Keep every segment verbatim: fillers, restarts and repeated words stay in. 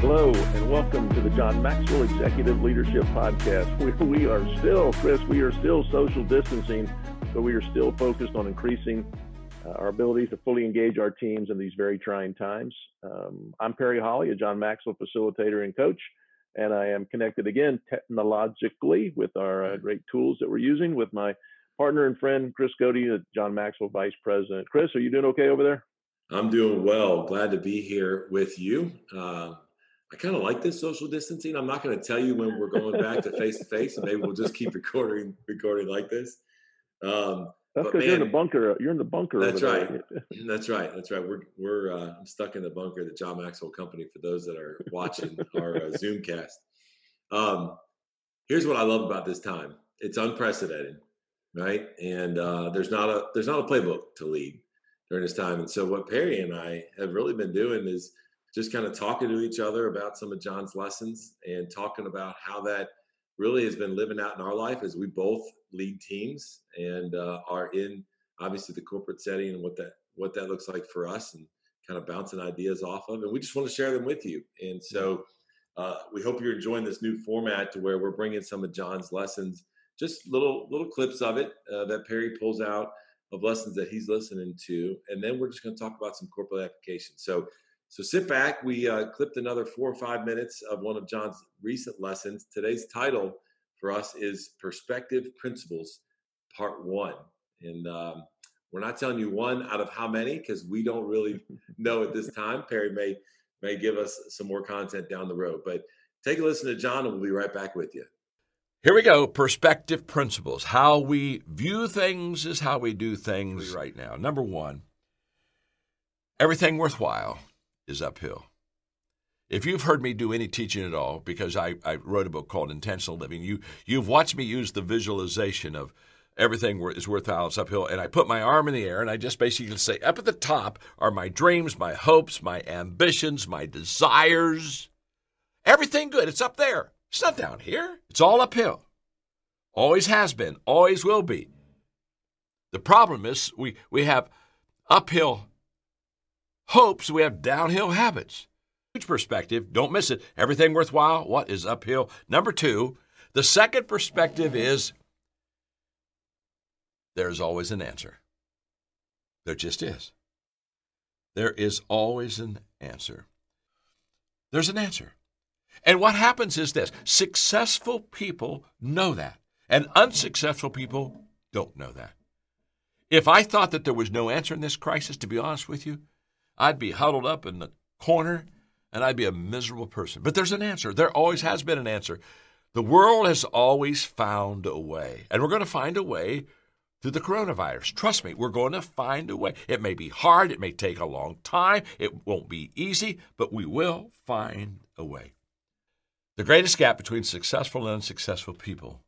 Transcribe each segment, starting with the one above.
Hello, and welcome to the John Maxwell Executive Leadership Podcast. We, we are still, Chris, we are still social distancing, but we are still focused on increasing uh, our ability to fully engage our teams in these very trying times. Um, I'm Perry Holly, a John Maxwell facilitator and coach, and I am connected again technologically with our uh, great tools that we're using with my partner and friend, Chris Godey, the John Maxwell Vice President. Chris, are you doing okay over there? I'm doing well. Glad to be here with you. Uh, I kind of like this social distancing. I'm not going to tell you when we're going back to face to face, and maybe we'll just keep recording, recording like this. Um, That's because you're in the bunker. You're in the bunker. That's over right. There. That's right. That's right. We're we're uh, I'm stuck in the bunker, the John Maxwell Company. For those that are watching our uh, Zoomcast, um, here's what I love about this time. It's unprecedented, right? And uh, there's not a there's not a playbook to lead during this time. And so what Perry and I have really been doing is just kind of talking to each other about some of John's lessons and talking about how that really has been living out in our life as we both lead teams and uh, are in obviously the corporate setting and what that what that looks like for us, and kind of bouncing ideas off of. And we just want to share them with you. And so uh, we hope you're enjoying this new format to where we're bringing some of John's lessons, just little little clips of it uh, that Perry pulls out of lessons that he's listening to. And then we're just going to talk about some corporate applications. So So sit back. We uh, clipped another four or five minutes of one of John's recent lessons. Today's title for us is Perspective Principles, Part One. And um, we're not telling you one out of how many, because we don't really know at this time. Perry may may give us some more content down the road. But take a listen to John, and we'll be right back with you. Here we go. Perspective principles. How we view things is how we do things right now. Number one, everything worthwhile is uphill. If you've heard me do any teaching at all, because I, I wrote a book called Intentional Living, you, you've watched me use the visualization of everything is worthwhile is uphill, and I put my arm in the air, and I just basically say, up at the top are my dreams, my hopes, my ambitions, my desires. Everything good. It's up there. It's not down here. It's all uphill. Always has been. Always will be. The problem is we, we have uphill hopes, we have downhill habits. Huge perspective, don't miss it. Everything worthwhile, what is uphill? Number two, the second perspective is there's always an answer. There just is. There is always an answer. There's an answer. And what happens is this: successful people know that, and unsuccessful people don't know that. If I thought that there was no answer in this crisis, to be honest with you, I'd be huddled up in the corner, and I'd be a miserable person. But there's an answer. There always has been an answer. The world has always found a way, and we're going to find a way through the coronavirus. Trust me, we're going to find a way. It may be hard. It may take a long time. It won't be easy, but we will find a way. The greatest gap between successful and unsuccessful people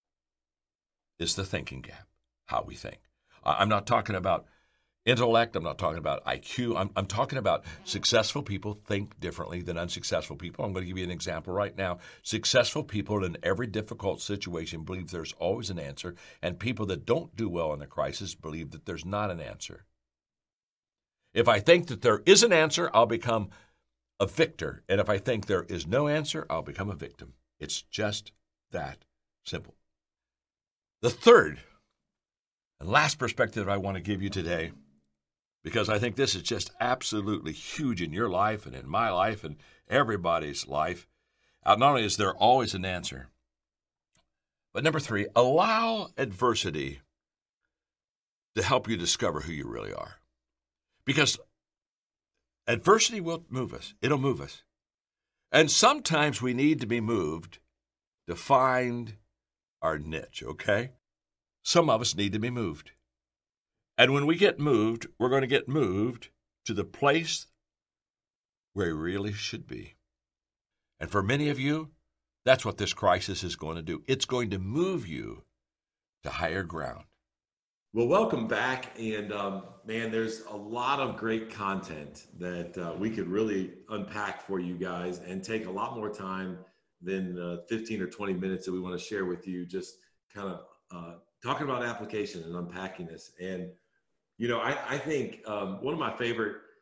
is the thinking gap, how we think. I'm not talking about intellect. I'm not talking about I Q. I'm, I'm talking about successful people think differently than unsuccessful people. I'm going to give you an example right now. Successful people in every difficult situation believe there's always an answer, and people that don't do well in the crisis believe that there's not an answer. If I think that there is an answer, I'll become a victor. And if I think there is no answer, I'll become a victim. It's just that simple. The third and last perspective I want to give you today, because I think this is just absolutely huge in your life and in my life and everybody's life. Uh, not only is there always an answer, but number three, allow adversity to help you discover who you really are. Because adversity will move us. It'll move us. And sometimes we need to be moved to find our niche, okay? Some of us need to be moved. And when we get moved, we're going to get moved to the place where we really should be. And for many of you, that's what this crisis is going to do. It's going to move you to higher ground. Well, welcome back. And um, man, there's a lot of great content that uh, we could really unpack for you guys and take a lot more time than uh, fifteen or twenty minutes that we want to share with you, just kind of uh, talking about application and unpacking this. And, you know, I, I think um, one of my favorite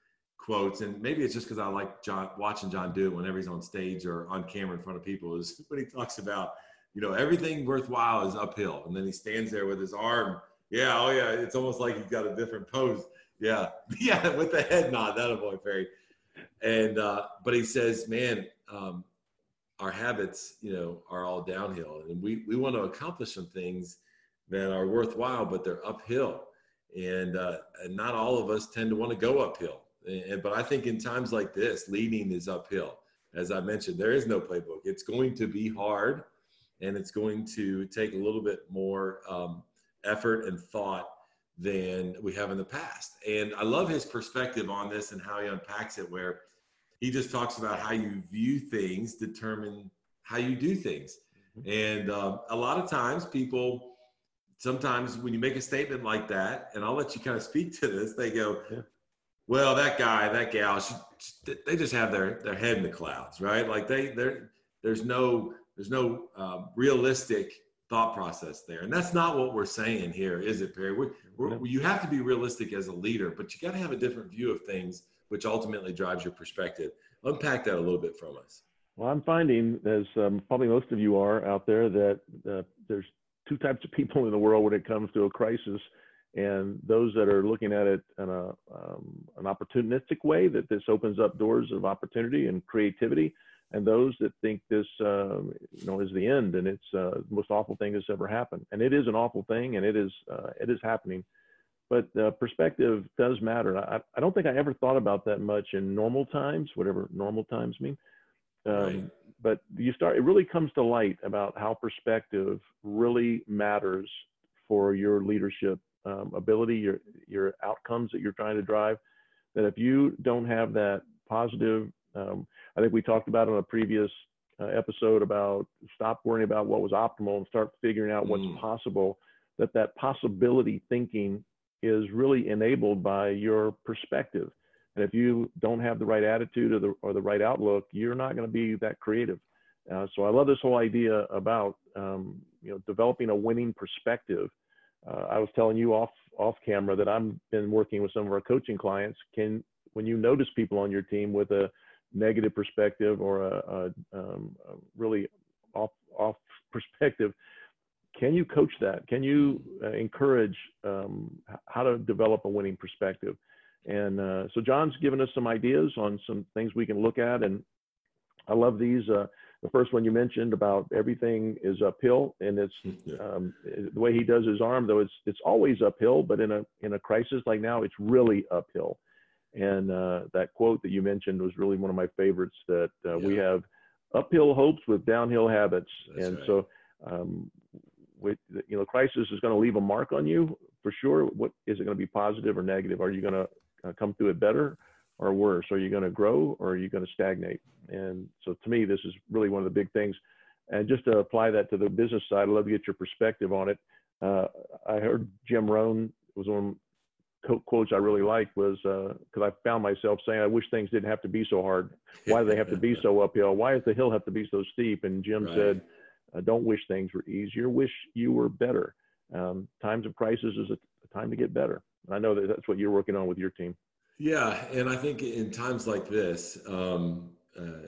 quotes, and maybe it's just because I like John watching John do it whenever he's on stage or on camera in front of people, is when he talks about, you know, everything worthwhile is uphill. And then he stands there with his arm. Yeah. Oh yeah. It's almost like he's got a different pose. Yeah. Yeah. With the head nod. That'll boy, Perry. And, uh, but he says, man, um, our habits, you know, are all downhill, and we, we want to accomplish some things that are worthwhile, but they're uphill. And, uh, and not all of us tend to want to go uphill. And, but I think in times like this, leading is uphill. As I mentioned, there is no playbook. It's going to be hard, and it's going to take a little bit more um, effort and thought than we have in the past. And I love his perspective on this and how he unpacks it, where he just talks about how you view things determine how you do things. Mm-hmm. And um, a lot of times people, sometimes when you make a statement like that, and I'll let you kind of speak to this, they go, yeah. well, that guy, that gal, she, they just have their, their head in the clouds, right? Like they, they're, there's no, there's no um, realistic thought process there. And that's not what we're saying here, is it, Perry? We're, we're, you have to be realistic as a leader, but you got to have a different view of things, which ultimately drives your perspective. Unpack that a little bit from us. Well, I'm finding, as um, probably most of you are out there, that uh, there's two types of people in the world when it comes to a crisis. And those that are looking at it in a, um, an opportunistic way, that this opens up doors of opportunity and creativity, and those that think this, uh, you know, is the end, and it's uh, the most awful thing that's ever happened. And it is an awful thing, and it is uh, it is happening. But uh, perspective does matter. I, I don't think I ever thought about that much in normal times, whatever normal times mean. Um, right. But you start, it really comes to light about how perspective really matters for your leadership um, ability, your, your outcomes that you're trying to drive. That if you don't have that positive, um, I think we talked about on a previous uh, episode about stop worrying about what was optimal and start figuring out what's mm. possible, that that possibility thinking is really enabled by your perspective. And if you don't have the right attitude or the, or the right outlook, you're not going to be that creative. Uh, so I love this whole idea about, um, you know, developing a winning perspective. Uh, I was telling you off, off camera that I've been working with some of our coaching clients. Can, when you notice people on your team with a negative perspective or a, a, um, a really off, off perspective, can you coach that? Can you uh, encourage um, how to develop a winning perspective? And uh, so John's given us some ideas on some things we can look at. And I love these. Uh, the first one you mentioned about everything is uphill, and it's um, the way he does his arm, though, it's it's always uphill, but in a in a crisis like now, it's really uphill. And uh, that quote that you mentioned was really one of my favorites, that uh, yeah. we have uphill hopes with downhill habits. That's and right. so, um, with, you know, crisis is going to leave a mark on you for sure. What is it going to be, positive or negative? Are you going to uh, come through it better or worse? Are you going to grow or are you going to stagnate? And so to me, this is really one of the big things. And just to apply that to the business side, I'd love to get your perspective on it. Uh, I heard Jim Rohn, was one quotes I really liked, was because uh, I found myself saying, I wish things didn't have to be so hard. Why do they have to be so uphill? Why does the hill have to be so steep? And Jim right. said, uh, don't wish things were easier, wish you were better. Um, times of crisis is a, a time to get better. I know that that's what you're working on with your team. Yeah, and I think in times like this, um, uh,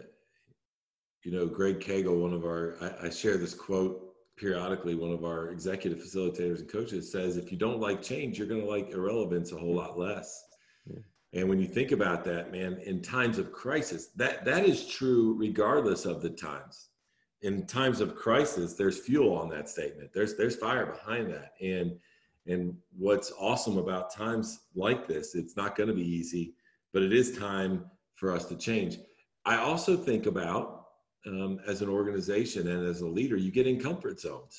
you know, Greg Cagle, one of our, I, I share this quote periodically, one of our executive facilitators and coaches says, if you don't like change, you're going to like irrelevance a whole lot less. Yeah. And when you think about that, man, in times of crisis, that that is true regardless of the times. In times of crisis, there's fuel on that statement. There's there's fire behind that. And and what's awesome about times like this, it's not going to be easy, but it is time for us to change. I also think about, Um, as an organization and as a leader, you get in comfort zones,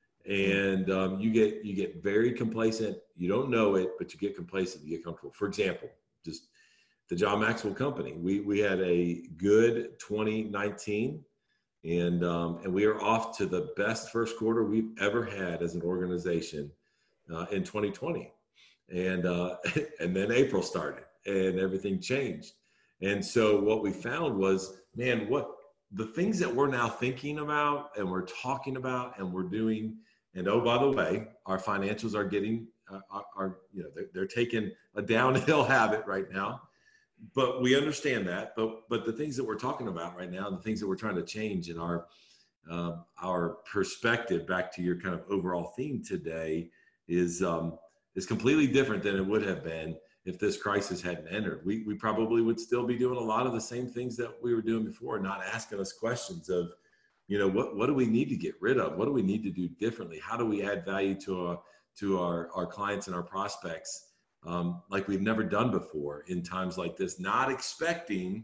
and um, you get you get very complacent. You don't know it, but you get complacent. You get comfortable. For example, just the John Maxwell Company. We we had a good twenty nineteen, and um, and we are off to the best first quarter we've ever had as an organization uh, in twenty twenty, and uh, and then April started, and everything changed. And so what we found was, man, what the things that we're now thinking about and we're talking about and we're doing, and oh, by the way, our financials are getting, uh, are, are, you know, they're, they're taking a downhill habit right now. but we understand that. But but the things that we're talking about right now, the things that we're trying to change in our uh, our perspective, back to your kind of overall theme today, is um, is completely different than it would have been if this crisis hadn't entered. We we probably would still be doing a lot of the same things that we were doing before, not asking us questions of, you know, what what do we need to get rid of? What do we need to do differently? How do we add value to our to our, our clients and our prospects um, like we've never done before in times like this, not expecting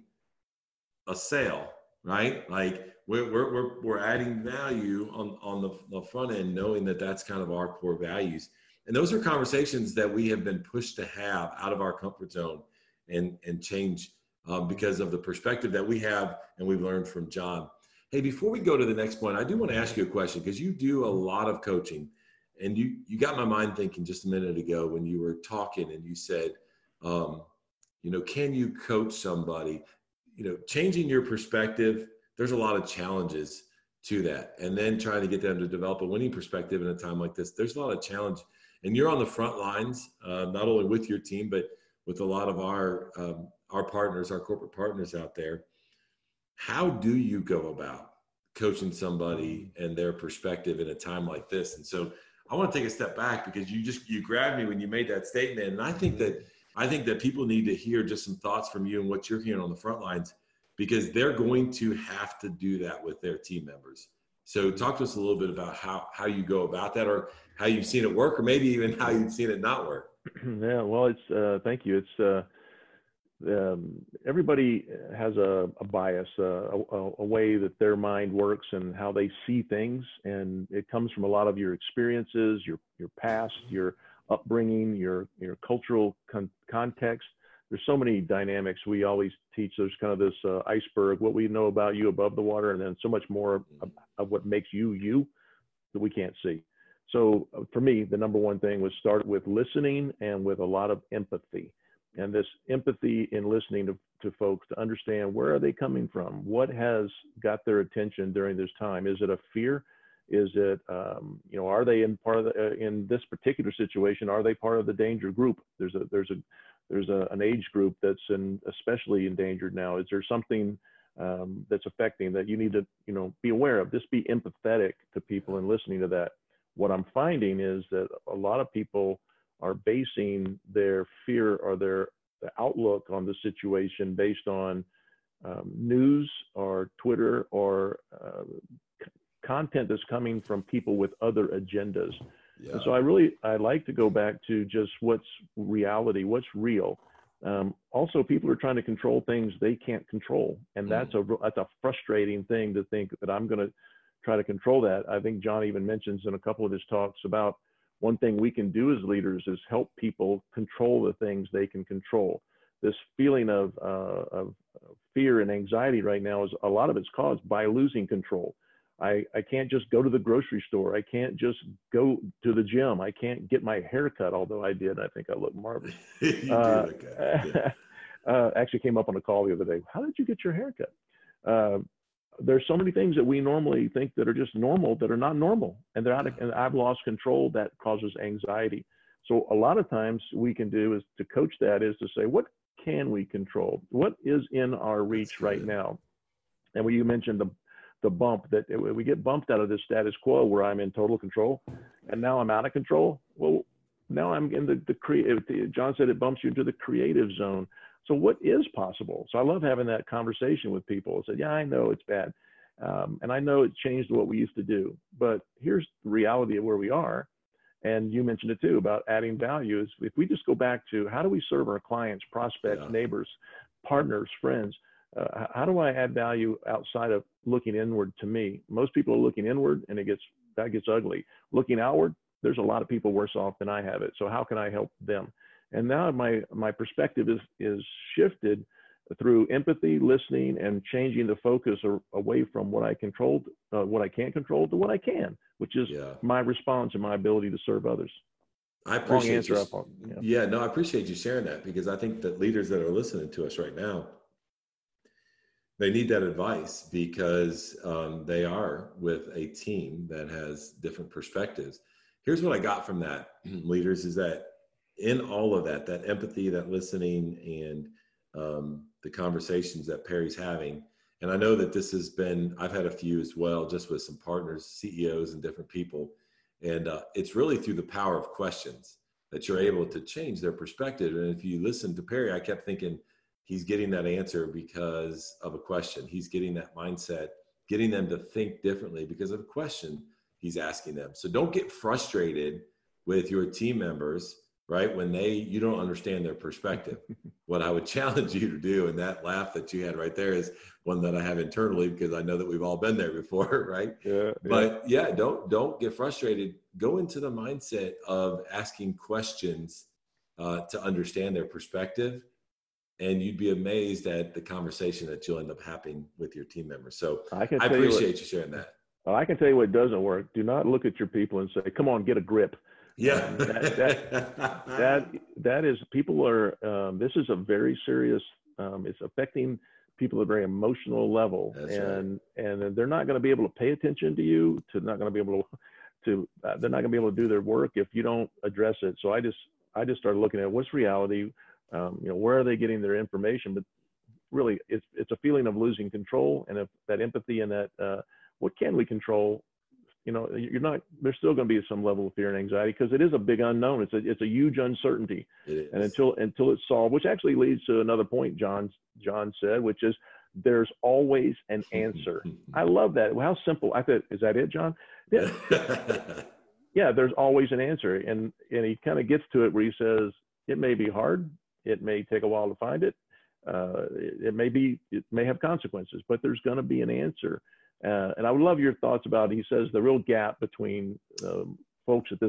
a sale, right? Like we're, we're, we're, we're adding value on, on the, the front end, knowing that that's kind of our core values. And those are conversations that we have been pushed to have out of our comfort zone and, and change um, because of the perspective that we have and we've learned from John. Hey, before we go to the next point, I do want to ask you a question, because you do a lot of coaching. And you, you got my mind thinking just a minute ago when you were talking and you said, um, you know, can you coach somebody? You know, changing your perspective, there's a lot of challenges to that. And then trying to get them to develop a winning perspective in a time like this, there's a lot of challenge. And you're on the front lines, uh, not only with your team, but with a lot of our, um, our partners, our corporate partners out there. How do you go about coaching somebody and their perspective in a time like this? And so I want to take a step back, because you just, you grabbed me when you made that statement. And I think that, I think that people need to hear just some thoughts from you and what you're hearing on the front lines, because they're going to have to do that with their team members. So talk to us a little bit about how, how you go about that, or how you've seen it work, or maybe even how you've seen it not work. Yeah, well, it's, uh, thank you. It's, uh, um, everybody has a, a bias, uh, a, a way that their mind works and how they see things. And it comes from a lot of your experiences, your, your past, your upbringing, your, your cultural con- context. There's so many dynamics. We always teach there's kind of this uh, iceberg, what we know about you above the water, and then so much more of, of what makes you, you, that we can't see. So uh, for me, the number one thing was start with listening and with a lot of empathy. And this empathy in listening to, to folks to understand, where are they coming from? What has got their attention during this time? Is it a fear? Is it, um, you know, are they in part of the, uh, in this particular situation, are they part of the danger group? There's a, there's a, there's a, an age group that's in, especially endangered now. Is there something um, that's affecting that you need to, you know, be aware of? Just be empathetic to people and listening to that. What I'm finding is that a lot of people are basing their fear or their outlook on the situation based on um, news or Twitter or uh, c- content that's coming from people with other agendas. Yeah. And so I really, I like to go back to just what's reality, what's real. Um, also, people are trying to control things they can't control. And that's mm. a, that's a frustrating thing to think that I'm going to try to control that. I think John even mentions in a couple of his talks about one thing we can do as leaders is help people control the things they can control. This feeling of, uh, of fear and anxiety right now is a lot of it's caused by losing control. I, I can't just go to the grocery store. I can't just go to the gym. I can't get my hair cut, although I did. I think I look marvelous. you uh, do look good. Yeah. uh, actually came up on a call the other day. How did you get your hair cut? Uh, there's so many things that we normally think that are just normal that are not normal, and they're out of, and I've lost control. That causes anxiety. So a lot of times we can do is to coach that is to say, what can we control? What is in our reach right now? And when you mentioned the the bump that it, we get bumped out of this status quo where I'm in total control, and now I'm out of control. Well, now I'm in the the creative. John said it bumps you into the creative zone. So what is possible? So I love having that conversation with people. I said, yeah, I know it's bad. Um, and I know it changed what we used to do, but here's the reality of where we are. And you mentioned it too about adding value is if we just go back to how do we serve our clients, prospects, yeah. neighbors, partners, friends, uh, how do I add value outside of looking inward to me? Most people are looking inward and it gets, that gets ugly. Looking outward, there's a lot of people worse off than I have it. So how can I help them? And now my, my perspective is, is shifted through empathy, listening, and changing the focus or, away from what I controlled, uh, what I can't control to what I can, which is yeah. my response and my ability to serve others. I appreciate you. On, yeah. yeah, no, I appreciate you sharing that, because I think that leaders that are listening to us right now, they need that advice, because um, they are with a team that has different perspectives. Here's what I got from that, leaders, is that in all of that, that empathy, that listening, and um, the conversations that Perry's having. And I know that this has been, I've had a few as well, just with some partners, C E Os and different people. And uh, it's really through the power of questions that you're able to change their perspective. And if you listen to Perry, I kept thinking he's getting that answer because of a question. He's getting that mindset, getting them to think differently because of a question he's asking them. So don't get frustrated with your team members, right? When they, you don't understand their perspective. What I would challenge you to do, and that laugh that you had right there is one that I have internally because I know that we've all been there before, right? Yeah. But yeah, don't, don't get frustrated. Go into the mindset of asking questions uh, to understand their perspective. And you'd be amazed at the conversation that you'll end up having with your team members. So I, can I appreciate you, what, you sharing that. I can tell you what doesn't work. Do not look at your people and say, come on, get a grip. Yeah. Um, that, that, that, that is, people are, um, this is a very serious, um, it's affecting people at a very emotional level. That's and, right. and they're not going to be able to pay attention to you, to not going to be able to, to uh, they're not going to be able to do their work if you don't address it. So I just, I just started looking at what's reality. Um, you know, where are they getting their information? But really, it's it's a feeling of losing control, and if that empathy and that uh, what can we control? You know, you're not. There's still going to be some level of fear and anxiety because it is a big unknown. It's a it's a huge uncertainty, and until until it's solved, which actually leads to another point John John said, which is there's always an answer. I love that. How simple. I thought, is that it, John? Yeah. Yeah, there's always an answer, and and he kind of gets to it where he says it may be hard. It may take a while to find it. Uh, it, it may be, it may have consequences, but there's going to be an answer. Uh, and I would love your thoughts about, he says, the real gap between um, folks at this,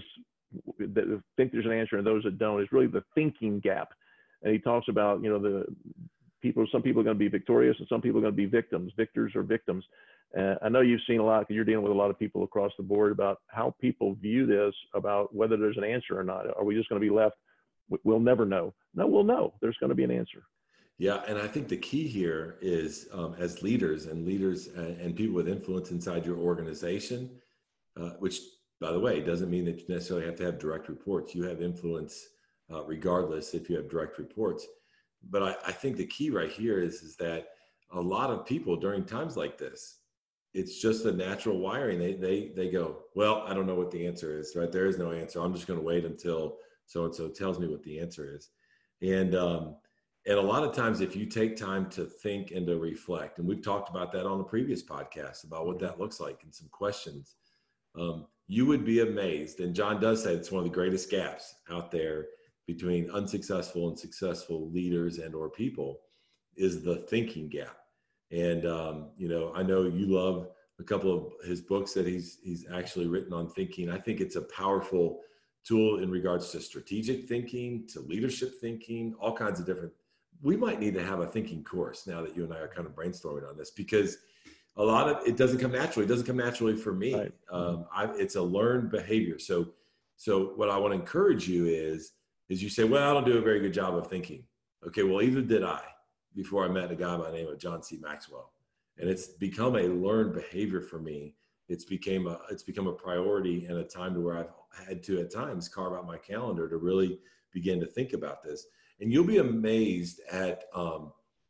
that think there's an answer and those that don't is really the thinking gap. And he talks about, you know, the people, some people are going to be victorious and some people are going to be victims, victors or victims. Uh, I know you've seen a lot, because you're dealing with a lot of people across the board about how people view this, about whether there's an answer or not. Are we just going to be left? We'll never know. No, we'll know. There's going to be an answer. Yeah, and I think the key here is um, as leaders and leaders and, and people with influence inside your organization, uh, which, by the way, doesn't mean that you necessarily have to have direct reports. You have influence uh, regardless if you have direct reports. But I, I think the key right here is, is that a lot of people during times like this, it's just a natural wiring. They, they, they go, well, I don't know what the answer is, right? There is no answer. I'm just going to wait until so-and-so tells me what the answer is. And, um, and a lot of times if you take time to think and to reflect, and we've talked about that on the previous podcast about what that looks like and some questions, um, you would be amazed. And John does say it's one of the greatest gaps out there between unsuccessful and successful leaders and or people is the thinking gap. And, um, you know, I know you love a couple of his books that he's, he's actually written on thinking. I think it's a powerful tool in regards to strategic thinking, to leadership thinking, all kinds of different. We might need to have a thinking course now that you and I are kind of brainstorming on this, because a lot of it doesn't come naturally. It doesn't come naturally for me. Right. Um, I, it's a learned behavior. So, so what I want to encourage you is, is you say, well, I don't do a very good job of thinking. Okay, well, either did I before I met a guy by the name of John C. Maxwell. And it's become a learned behavior for me. It's became a, it's become a priority and a time to where I've had to at times carve out my calendar to really begin to think about this. And you'll be amazed at um,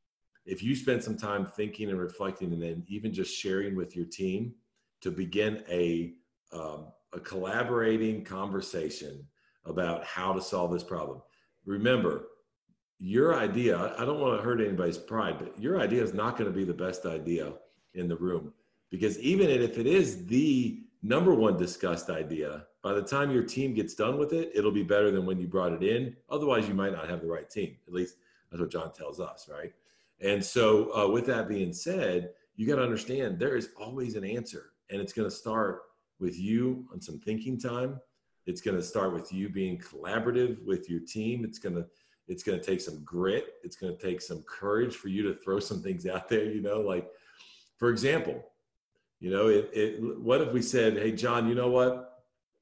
if you spend some time thinking and reflecting, and then even just sharing with your team to begin a, um, a collaborating conversation about how to solve this problem. Remember, your idea, I don't want to hurt anybody's pride, but your idea is not going to be the best idea in the room. Because even if it is the number one discussed idea, by the time your team gets done with it, it'll be better than when you brought it in. Otherwise, you might not have the right team. At least that's what John tells us, right? And so uh, with that being said, you got to understand there is always an answer. And it's going to start with you on some thinking time. It's going to start with you being collaborative with your team. It's going to It's going to take some grit. It's going to take some courage for you to throw some things out there, you know, like, for example, you know, it, it, what if we said, hey, John, you know what?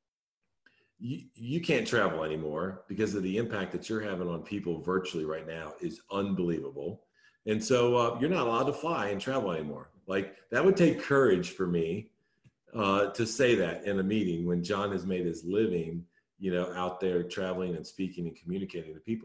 You, you can't travel anymore because of the impact that you're having on people virtually right now is unbelievable. And so uh, you're not allowed to fly and travel anymore. Like, that would take courage for me uh, to say that in a meeting when John has made his living, you know, out there traveling and speaking and communicating to people.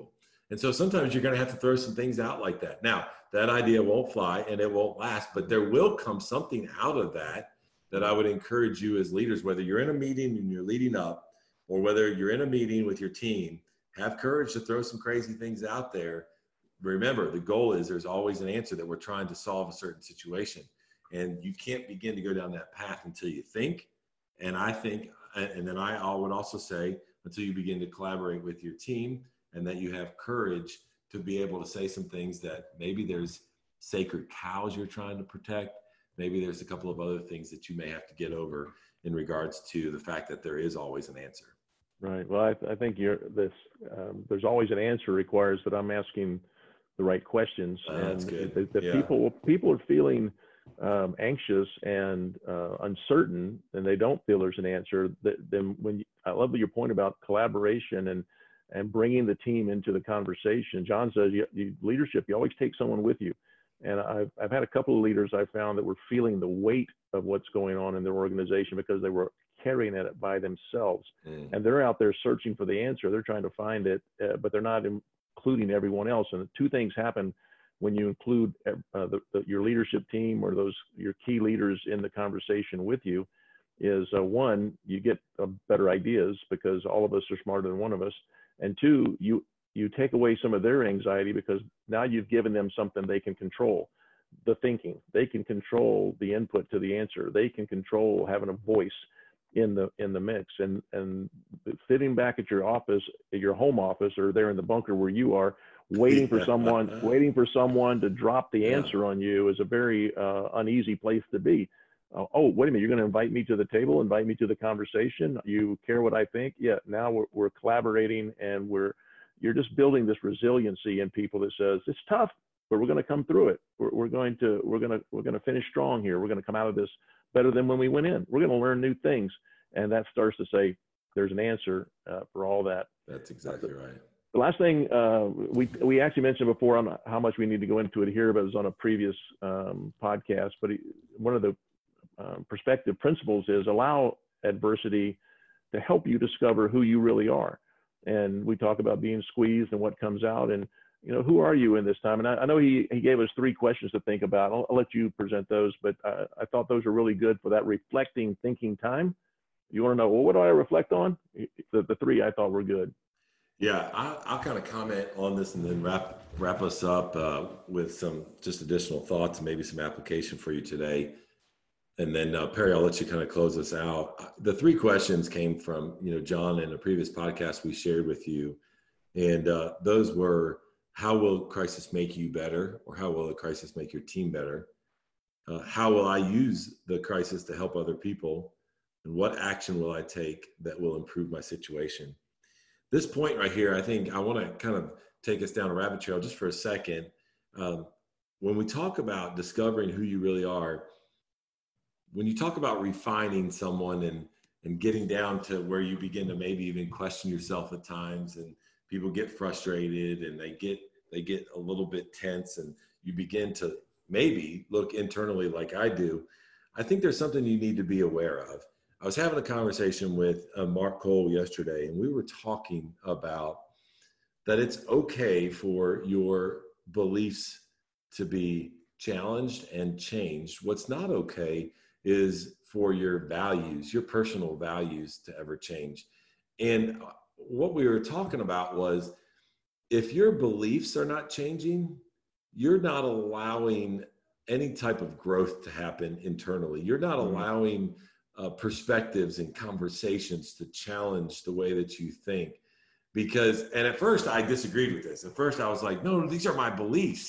And so sometimes you're going to have to throw some things out like that. Now, that idea won't fly and it won't last, but there will come something out of that that I would encourage you as leaders, whether you're in a meeting and you're leading up, or whether you're in a meeting with your team, have courage to throw some crazy things out there. Remember, the goal is there's always an answer that we're trying to solve a certain situation. And you can't begin to go down that path until you think. And I think, and then I would also say, until you begin to collaborate with your team, and that you have courage to be able to say some things that maybe there's sacred cows you're trying to protect. Maybe there's a couple of other things that you may have to get over in regards to the fact that there is always an answer. Right. Well, I, th- I think you're this, um, there's always an answer requires that I'm asking the right questions. Uh, and that's good. the, the Yeah. people, people are feeling um, anxious and uh, uncertain, and they don't feel there's an answer. That, then when you, I love your point about collaboration and and bringing the team into the conversation. John says, you, you, leadership, you always take someone with you. And I've, I've had a couple of leaders I found that were feeling the weight of what's going on in their organization because they were carrying it by themselves. Mm. And they're out there searching for the answer. They're trying to find it, uh, but they're not including everyone else. And two things happen when you include uh, the, the, your leadership team or those your key leaders in the conversation with you is uh, one, you get uh, better ideas because all of us are smarter than one of us. And two, you you take away some of their anxiety because now you've given them something they can control, the thinking. They can control the input to the answer. They can control having a voice in the in the mix. And and sitting back at your office, at your home office, or there in the bunker where you are, waiting for someone, waiting for someone to drop the answer yeah. on you is a very uh, uneasy place to be. Uh, oh, wait a minute, you're going to invite me to the table, invite me to the conversation. You care what I think? Yeah, now we're, we're collaborating and we're, you're just building this resiliency in people that says, it's tough, but we're going to come through it. We're, we're going to, we're going to, we're going to finish strong here. We're going to come out of this better than when we went in. We're going to learn new things. And that starts to say, there's an answer uh, for all that. That's exactly right. The last thing uh, we we actually mentioned before on how much we need to go into it here, but it was on a previous um, podcast. But one of the um, perspective principles is allow adversity to help you discover who you really are. And we talk about being squeezed and what comes out. And you know, who are you in this time? And I, I know he he gave us three questions to think about. I'll, I'll let you present those, but uh, I thought those are really good for that reflecting, thinking time. You want to know, well, what do I reflect on? The, the three I thought were good. Yeah, I'll, I'll kind of comment on this and then wrap wrap us up uh, with some just additional thoughts and maybe some application for you today. And then uh, Perry, I'll let you kind of close us out. The three questions came from, you know, John in a previous podcast we shared with you. And uh, those were, how will crisis make you better? Or how will the crisis make your team better? Uh, how will I use the crisis to help other people? And what action will I take that will improve my situation? This point right here, I think I want to kind of take us down a rabbit trail just for a second. Um, when we talk about discovering who you really are, when you talk about refining someone and, and getting down to where you begin to maybe even question yourself at times, and people get frustrated and they get, they get a little bit tense, and you begin to maybe look internally like I do, I think there's something you need to be aware of. I was having a conversation with uh, Mark Cole yesterday, and we were talking about that it's okay for your beliefs to be challenged and changed. What's not okay is for your values, your personal values, to ever change. And what we were talking about was, if your beliefs are not changing, you're not allowing any type of growth to happen internally. You're not mm-hmm. allowing Uh, perspectives and conversations to challenge the way that you think. Because, and at first I disagreed with this. At first I was like, no, these are my beliefs.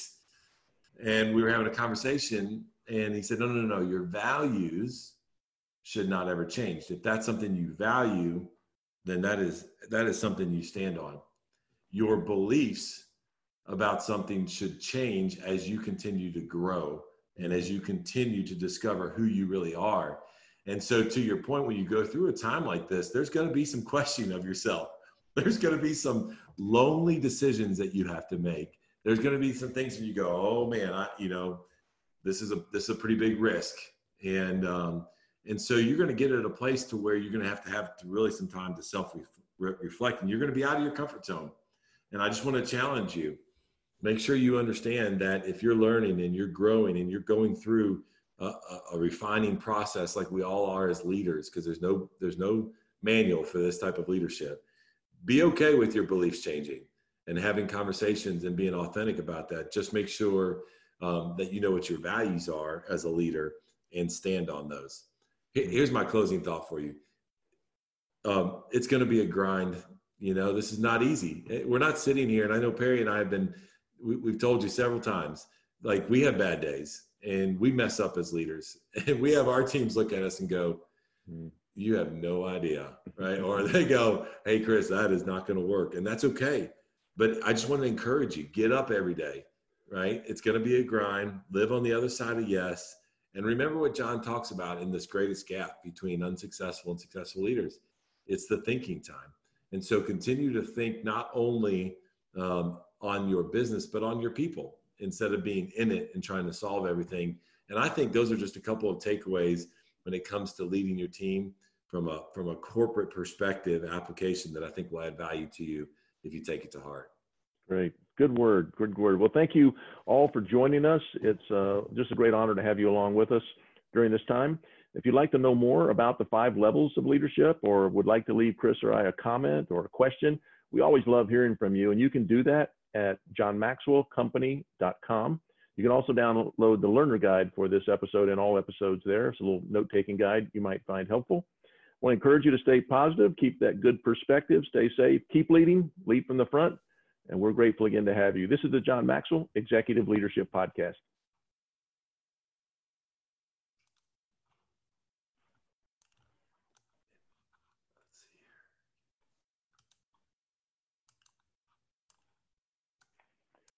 And we were having a conversation and he said, no, no, no, your values should not ever change. If that's something you value, then that is, that is something you stand on. Your beliefs about something should change as you continue to grow and as you continue to discover who you really are. And so to your point, when you go through a time like this, there's going to be some questioning of yourself. There's going to be some lonely decisions that you have to make. There's going to be some things that you go, oh man, I, you know, this is a, this is a pretty big risk. And, um, and so you're going to get at a place to where you're going to have to have to really some time to self reflect, and you're going to be out of your comfort zone. And I just want to challenge you. Make sure you understand that if you're learning and you're growing and you're going through a, a, a refining process like we all are as leaders, because there's no there's no manual for this type of leadership, be okay with your beliefs changing and having conversations and being authentic about that. Just make sure um, that you know what your values are as a leader and stand on those. Here's my closing thought for you. Um, it's going to be a grind. You know, this is not easy. We're not sitting here, and I know Perry and I have been, we, we've told you several times, like, we have bad days and we mess up as leaders, and we have our teams look at us and go, you have no idea, right? Or they go, hey, Chris, that is not going to work. And that's okay. But I just want to encourage you, get up every day, right? It's going to be a grind. Live on the other side of yes. And remember what John talks about in this greatest gap between unsuccessful and successful leaders. It's the thinking time. And so continue to think not only um, on your business, but on your people, instead of being in it and trying to solve everything. And I think those are just a couple of takeaways when it comes to leading your team from a from a corporate perspective application that I think will add value to you if you take it to heart. Great. Good word. Good word. Well, thank you all for joining us. It's uh, just a great honor to have you along with us during this time. If you'd like to know more about the five levels of leadership, or would like to leave Chris or I a comment or a question, we always love hearing from you. And you can do that at john maxwell company dot com. You can also download the learner guide for this episode and all episodes there. It's a little note-taking guide you might find helpful. I want to encourage you to stay positive, keep that good perspective, stay safe, keep leading, lead from the front. And we're grateful again to have you. This is the John Maxwell Executive Leadership Podcast.